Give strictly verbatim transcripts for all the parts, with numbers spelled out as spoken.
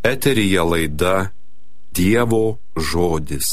Eteryje laida Dievo žodis.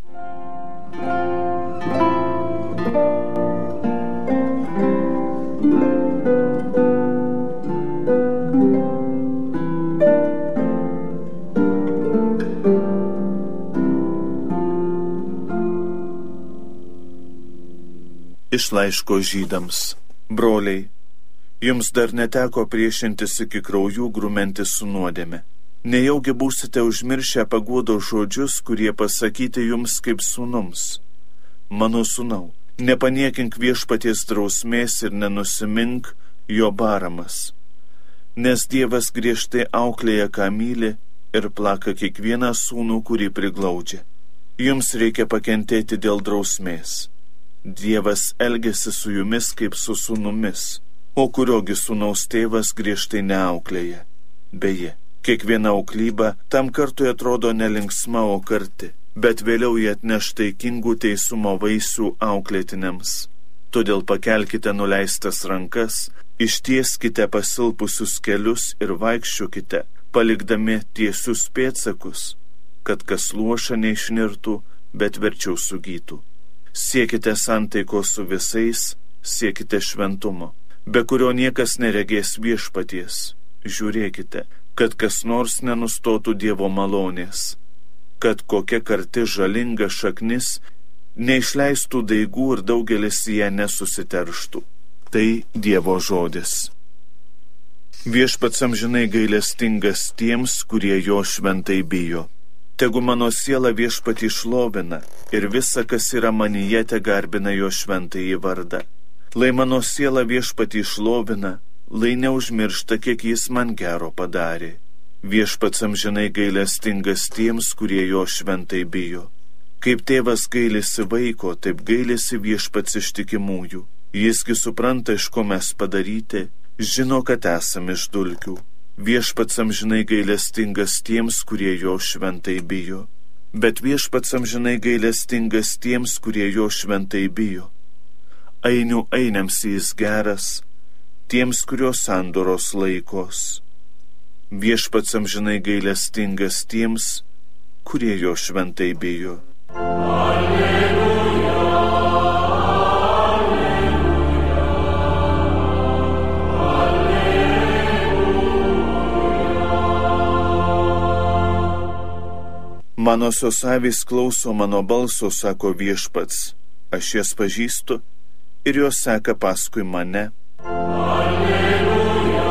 Iš laiško žydams. Broliai, jums dar neteko priešintis iki kraujų grumentis su nuodėme. Nejaugi būsite užmiršę paguodos žodžius, kurie pasakyti jums kaip sūnums. Mano sūnau, nepaniekink viešpaties drausmės ir nenusimink jo baramas. Nes Dievas griežtai auklėja, ką myli, ir plaka kiekvieną sūnų, kurį priglaudžia. Jums reikia pakentėti dėl drausmės. Dievas elgiasi su jumis kaip su sūnumis, o kuriogi sūnaus tėvas griežtai neauklėja. Beje, kiekviena auklyba tam kartui atrodo nelinksma, o karti, bet vėliau jie atneš taikingų teisumo vaisių auklėtiniams. Todėl pakelkite nuleistas rankas, ištieskite pasilpusius kelius ir vaikščiokite, palikdami tiesius pėdsakus, kad kas luoša neišnirtų, bet verčiau sugytų. Siekite santaikos su visais, siekite šventumo, be kurio niekas neregės viešpaties. Žiūrėkite, kad kas nors nenustotų Dievo malonės, kad kokia karti žalinga šaknis neišleistų daigų ir daugelis ją nesusiterštų. Tai Dievo žodis. Viešpats amžinai gailestingas tiems, kurie jo šventai bijo. Tegu mano siela viešpatį šlovina ir visa, kas yra manyje, te garbina jo šventąjį vardą. Lai mano siela viešpatį šlovina, lai neužmiršta, kiek jis man gero padarė. Viešpats amžinai gailestingas tiems, kurie jo šventai bijo. Kaip tėvas gailisi vaiko, taip gailisi viešpats ištikimųjų. Jisgi supranta, iš ko mes padaryti, žino, kad esame iš dulkių. Viešpats amžinai gailestingas tiems, kurie jo šventai bijo. Bet viešpats amžinai gailestingas tiems, kurie jo šventai bijo. Ainių ainiams jis geras, tiems, kurios sandoros laikos. Viešpats amžinai gailestingas tiems, kurie jo šventai bijo. Alleluja. Manosios avys klauso mano balso, sako viešpats. Aš jas pažįstu ir jos seka paskui mane. Alleluja,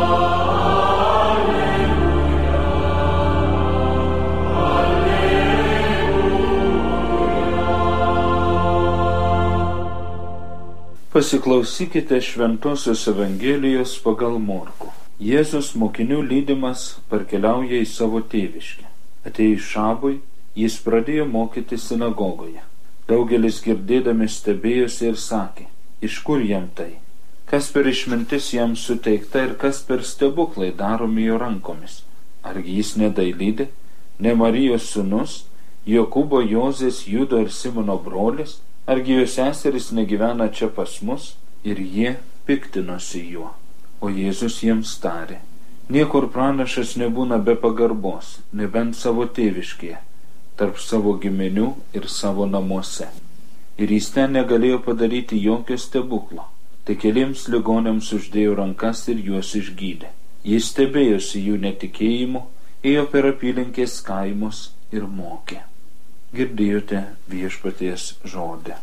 alleluja, alleluja. Pasiklausykite Šventosios Evangelijos pagal Morkų. Jėzus mokinių lydimas parkeliauja į savo tėviškę. Atėjus šabui, jis pradėjo mokyti sinagogoje. Daugelis girdėdami stebėjosi ir sakė, iš kur jam tai? Kas per išmintis jam suteikta ir kas per stebuklai daromi jo rankomis? Argi jis nedailydė, ne Marijos sūnus, Jokūbo, Jozės, Judo ir Simono brolis? Argi jo seserys negyvena čia pas mus? Ir jie piktinosi juo. O Jėzus jiems tarė, niekur pranašas nebūna be pagarbos, nebent savo tėviškėje, tarp savo giminių ir savo namuose. Ir jis ten negalėjo padaryti jokio stebuklo, tai keliems ligoniams uždėjo rankas ir juos išgydė. Jis stebėjosi jų netikėjimu, ėjo per apylinkės kaimus ir mokė. Girdėjote viešpaties žodį.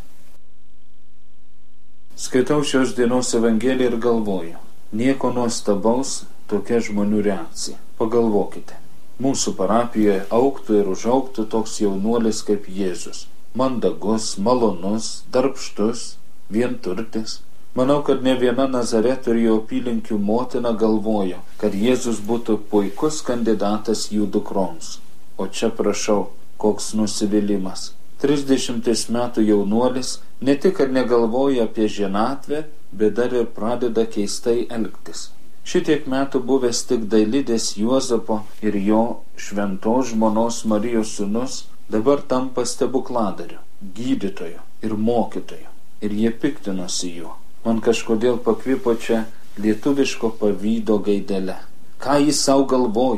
Skaitau šios dienos Evangeliją ir galvoju, nieko nuostabaus tokia žmonių reakcija. Pagalvokite, mūsų parapijoje augtų ir užaugtų toks jaunuolis kaip Jėzus. Mandagus, malonus, darbštus, vienturtis. Manau, kad ne viena Nazareto ir jo apylinkių motina galvojo, kad Jėzus būtų puikus kandidatas jų dukroms. O čia prašau, koks nusivylimas. Trisdešimties metų jaunuolis ne tik, kad negalvoja apie ženatvę, bet dar ir pradeda keistai elgtis. Šitiek metų buvęs tik dailidės Juozapo ir jo šventos žmonos Marijos sūnus, dabar tampa stebukladariu, gydytoju ir mokytoju. Ir jie piktinosi juo. Man kažkodėl pakvipo čia lietuviško pavydo gaidele. Ką jis savo galvoja,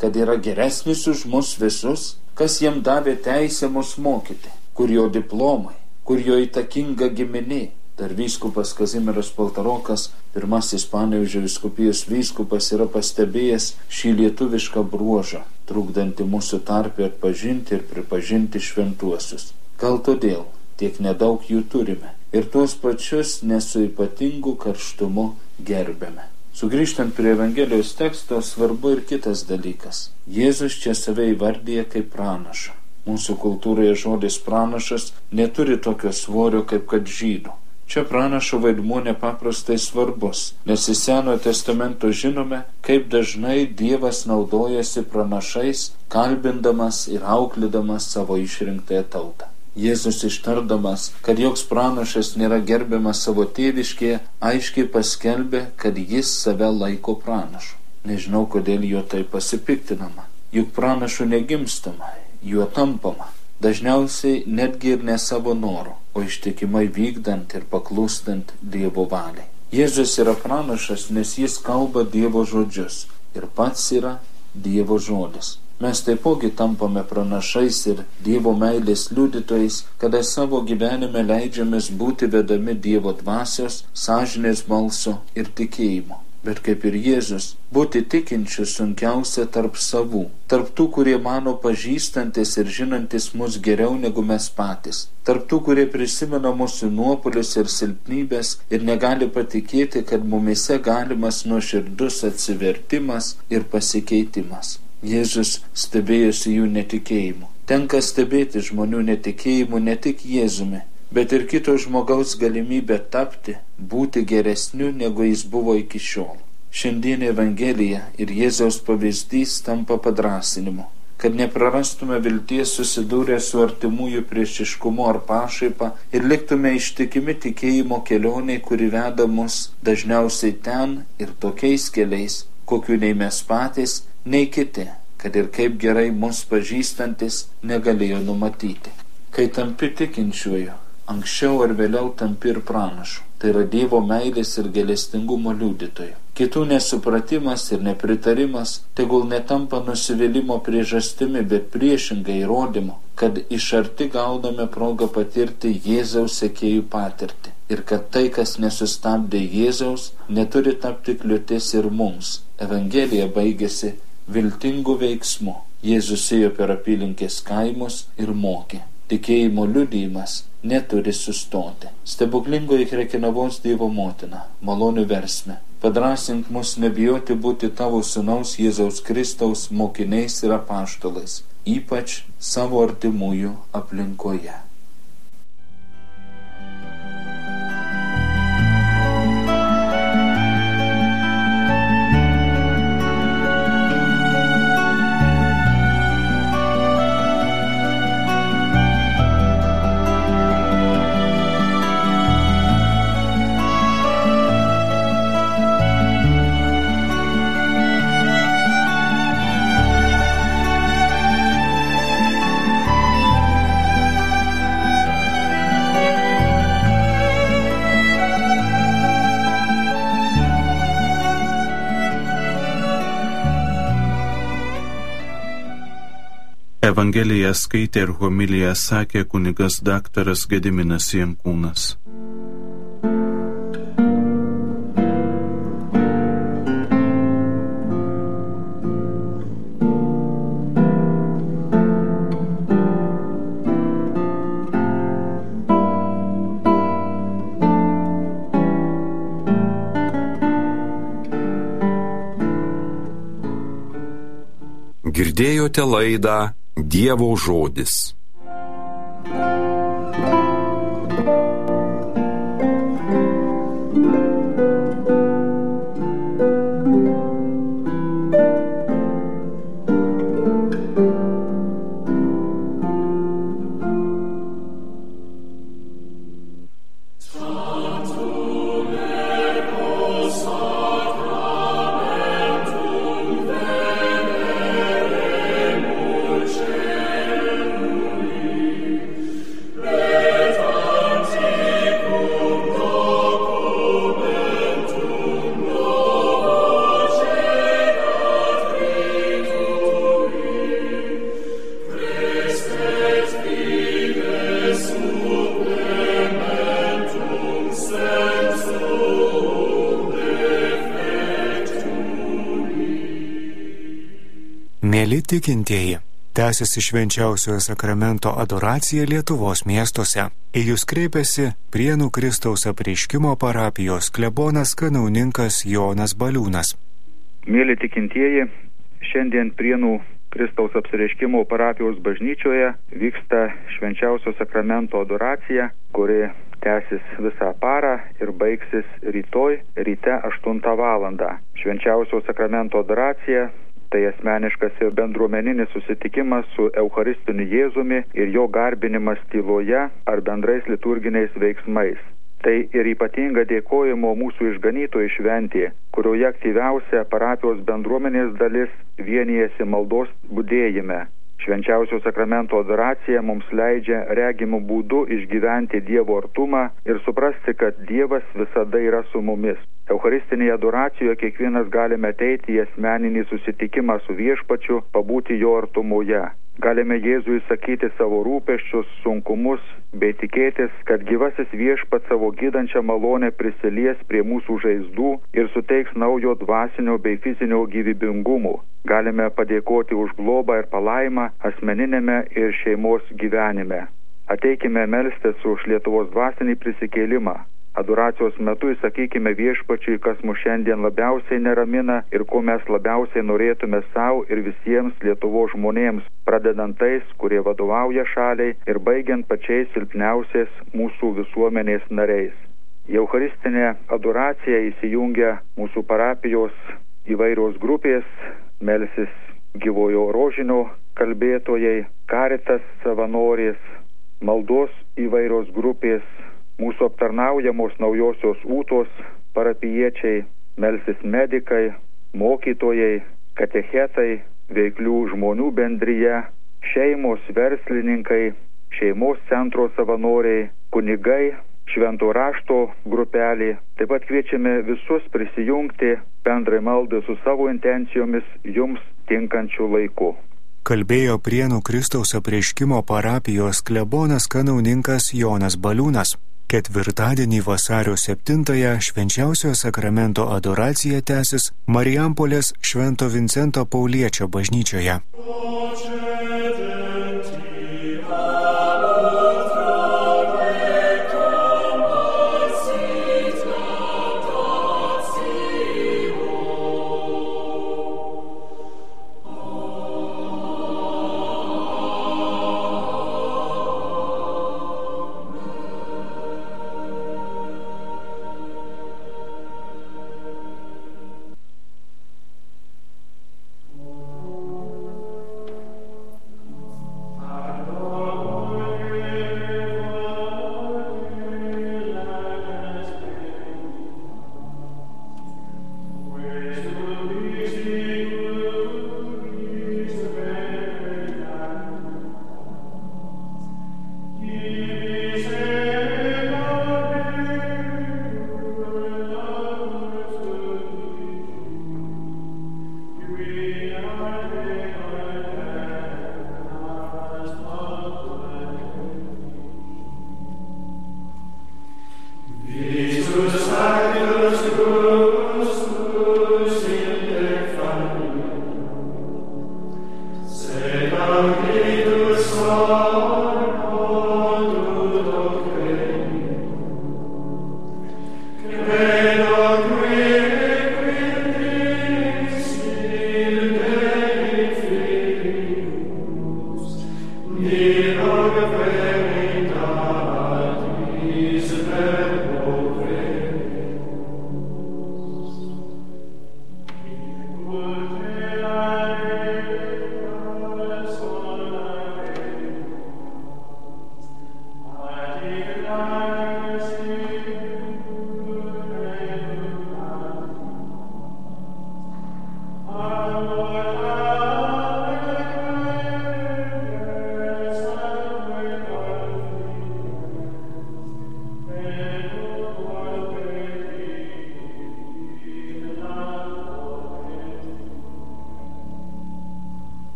kad yra geresnis už mus visus? Kas jam davė teisę mus mokyti? Kur jo diplomai? Kur jo įtakinga giminė? Dar vyskupas Kazimieras Paltarokas, pirmasis Panevėžio vyskupijos vyskupas, yra pastebėjęs šį lietuvišką bruožą, trukdantį mūsų tarpe atpažinti ir pripažinti šventuosius. Gal todėl tiek nedaug jų turime ir tuos pačius nesu ypatingu karštumu gerbėme. Sugrįžtant prie Evangelijos teksto, svarbu ir kitas dalykas. Jėzus čia save įvardyja kaip pranašą. Mūsų kultūroje žodis pranašas neturi tokio svorio kaip kad žydų. Čia pranašo vaidmuo nepaprastai svarbus, nes iš Senojo testamento žinome, kaip dažnai Dievas naudojasi pranašais, kalbindamas ir auklėdamas savo išrinktąją tautą. Jėzus ištardamas, kad joks pranašas nėra gerbiamas savo tėviškėje, aiškiai paskelbė, kad jis save laiko pranašu. Nežinau, kodėl jo tai pasipiktinama. Juk pranašu negimstama, juo tampama. Dažniausiai netgi ir ne savo noru, o ištikimai vykdant ir paklūstant Dievo valiai. Jėzus yra pranašas, nes jis kalba Dievo žodžius ir pats yra Dievo žodis. Mes taipogi tampame pranašais ir Dievo meilės liudytojais, kada savo gyvenime leidžiamės būti vedami Dievo dvasios, sąžinės balso ir tikėjimo. Bet kaip ir Jėzus, būti tikinčiu sunkiausia tarp savų, tarp tų, kurie mano pažįstantis ir žinantis mus geriau negu mes patys, tarp tų, kurie prisimena mūsų nuopuolius ir silpnybės ir negali patikėti, kad mumise galimas nuoširdus atsivertimas ir pasikeitimas. Jėzus stebėjosi jų netikėjimu. Tenka stebėti žmonių netikėjimu ne tik Jėzumi, bet ir kito žmogaus galimybę tapti, būti geresniu, negu jis buvo iki šiol. Šiandien Evangelija ir Jėzaus pavyzdys tampa padrąsinimu, kad neprarastume vilties susidūrę su artimųjų priešiškumu ar pašaipa ir liktume ištikimi tikėjimo kelioniai, kuri veda mus dažniausiai ten ir tokiais keliais, kokių nei mes patys, nei kiti, kad ir kaip gerai mus pažįstantis, negalėjo numatyti. Kai tampi tikinčiuoju, anksčiau ar vėliau tampi ir pranašu. Tai yra Dievo meilės ir gailestingumo liudytoju. Kitų nesupratimas ir nepritarimas tegul netampa nusivylimo priežastimi, bet priešingai įrodymu, kad iš arti gauname progą patirti Jėzaus sekėjų patirtį. Ir kad tai, kas nesustabdė Jėzaus, neturi tapti kliūtis ir mums. Evangelija baigėsi viltingu veiksmu. Jėzus ėjo per apylinkės kaimus ir mokė. Tikėjimo liudijimas neturi sustoti. Stebuklingoji Krekenavos Dievo motina, malonių versme, padrąsink mus nebijoti būti tavo sūnaus Jėzaus Kristaus mokiniais ir apaštalais, ypač savo artimųjų aplinkoje. Evangeliją skaitė ir homiliją sakė kunigas daktaras Gediminas Jankūnas. Girdėjote laidą Dievo žodis. Mėly tikintieji, tęsiasi švenčiausiojo sakramento adoracija Lietuvos miestuose. Į jūs kreipiasi Prienų Kristaus Apreiškimo parapijos klebonas kanauninkas Jonas Baliūnas. Mėly tikintieji, šiandien Prienų Kristaus Apreiškimo parapijos bažnyčioje vyksta švenčiausio sakramento adoracija, kuri tęsis visą parą ir baigsis rytoj ryte aštuntą valandą. Švenčiausio sakramento adoracija tai asmeniškas ir bendruomeninis susitikimas su Eucharistiniu Jėzumi ir jo garbinimas tyloje ar bendrais liturginiais veiksmais. Tai ir ypatinga dėkojimo mūsų išganytojui šventė, kurioje aktyviausia parapijos bendruomenės dalis vienijasi maldos budėjime. Švenčiausio sakramento adoracija mums leidžia regimų būdų išgyventi Dievo artumą ir suprasti, kad Dievas visada yra su mumis. Eucharistinėje adoracijoje kiekvienas galime ateiti į asmeninį susitikimą su Viešpačiu, pabūti jo artumoje. Galime Jėzui sakyti savo rūpesčius, sunkumus, bei tikėtis, kad gyvasis Viešpats savo gydančią malonę prisilies prie mūsų žaizdų ir suteiks naujo dvasinio bei fizinio gyvybingumo. Galime padėkoti už globą ir palaimą asmeninėme ir šeimos gyvenime. Ateikime melstis už Lietuvos dvasinį prisikėlimą. Adoracijos metu įsakykime Viešpačiui, kas mus šiandien labiausiai neramina ir ko mes labiausiai norėtume savo ir visiems Lietuvos žmonėms, pradedant tais, kurie vadovauja šaliai ir baigiant pačiais silpniausiais mūsų visuomenės nariais. Į Eucharistinę adoraciją įsijungia mūsų parapijos įvairios grupės, melsis gyvojo rožinio kalbėtojai, Caritas savanorės, maldos įvairios grupės, mūsų aptarnaujamos naujosios ūtos parapijiečiai, melsis medikai, mokytojai, katechetai, veiklių žmonių bendrija, šeimos verslininkai, šeimos centro savanoriai, kunigai, švento rašto grupelė. Taip pat kviečiame visus prisijungti bendrai maldai su savo intencijomis jums tinkančių laiku. Kalbėjo Prienų Kristaus Apreiškimo parapijos klebonas kanauninkas Jonas Baliūnas. Ketvirtadienį vasario septintąją švenčiausiojo sakramento adoracija tęsis Marijampolės Švento Vincento Pauliečio bažnyčioje.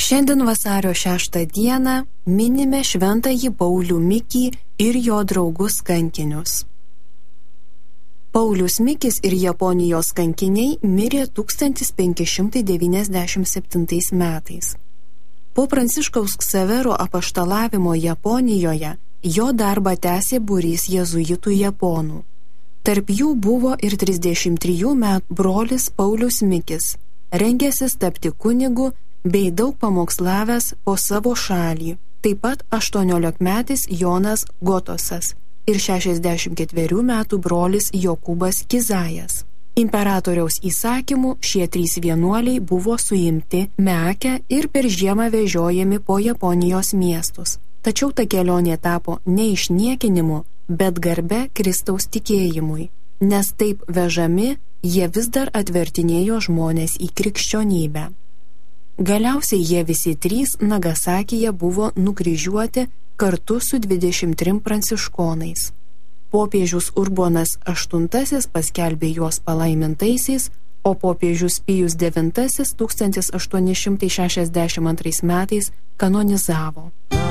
Šiandien vasario šeštą dieną minime šventąjį Paulių Mikį ir jo draugus kankinius. Paulius Mikis ir Japonijos kankiniai mirė tūkstantis penki šimtai devyniasdešimt septintais metais. Po Pranciškaus Ksavero apaštalavimo Japonijoje jo darbą tęsė būrys jėzuitų japonų. Tarp jų buvo ir trisdešimt trijų metų brolis Paulius Mikis, rengęsis tapti kunigu bei daug pamokslavęs po savo šalį, taip pat aštuoniolikmetis Jonas Gotosas ir šešiasdešimt ketverių metų brolis Jokūbas Kizajas. Imperatoriaus įsakymu šie trys vienuoliai buvo suimti Meake ir per žiemą vežiojami po Japonijos miestus. Tačiau ta kelionė tapo ne išniekinimu, bet garbe Kristaus tikėjimui, nes taip vežami jie vis dar atvertinėjo žmonės į krikščionybę. Galiausiai jie visi trys Nagasakyje buvo nukryžiuoti kartu su dvidešimt trim pranciškonais. Popiežius Urbonas aštuntasis paskelbė juos palaimintaisiais, o popiežius Pijus devintasis tūkstantis aštuoni šimtai šešiasdešimt antrais metais kanonizavo.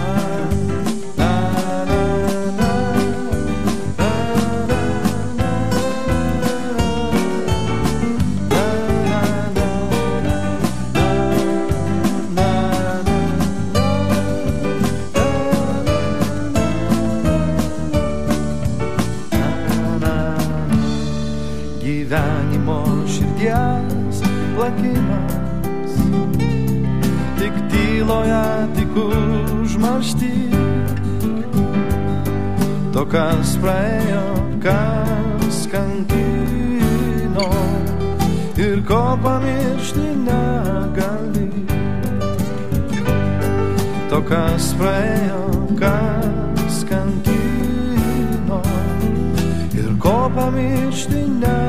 Gyvenimo širdies plakimas, tik tyloje, tik užmaršty. To, kas praėjo, kas kankino ir ko pamiršti negali. To, kas praėjo, kas kankino ir ko pamiršti negali.